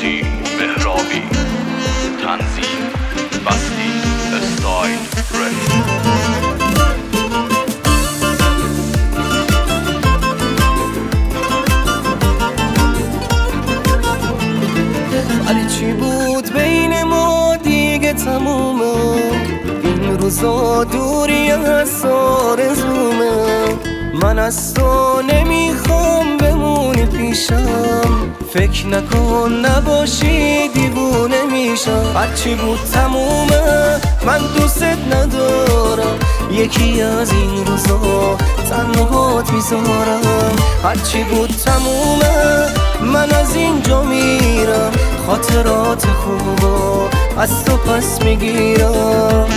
مهدی مهرابی، تنظیم بستی استایل رفت. ولی چی بود بین ما دیگه تمومه، این روزا دوری از آرزومه. من از تو نمیخوام بمونی پیشم، فکر نکن نباشی دیوونه میشم. هرچی بود تمومه، من دوست ندارم، یکی از این روزا تنهات میذارم. هرچی بود تمومه، من از اینجا میرم، خاطرات خوبا از تو پس میگیرم.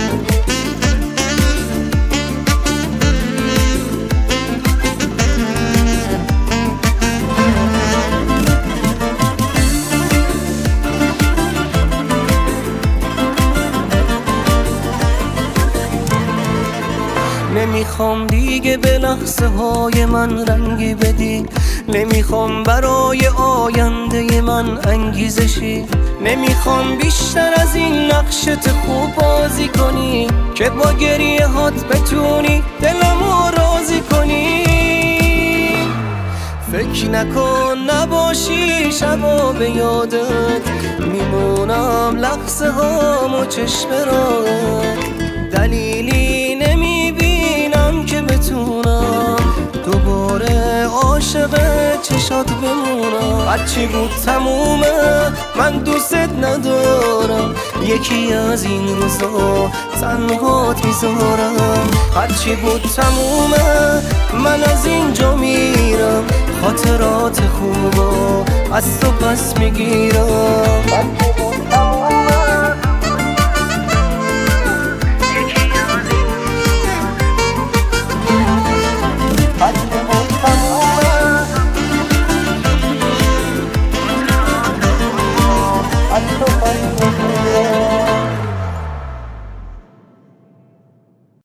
نمیخوام دیگه به لحظه های من رنگی بدی، نمیخوام برای آینده من انگیزشی، نمیخوام بیشتر از این نقشت خوب بازی کنی که با گریه هات بتونی دلمو راضی کنی. فکر نکن نباشی شبا به یادت، میمونم لحظه هامو چشم راهت. دلیلی نمیبینم که بتونم دوباره عاشق چشات بمونم. هرچی بود تمومه، من دوست ندارم، یکی از این روزا تنهات میذارم. هرچی بود تمومه، من از اینجا میرم، خاطرات خوبا از تو پس میگیرم.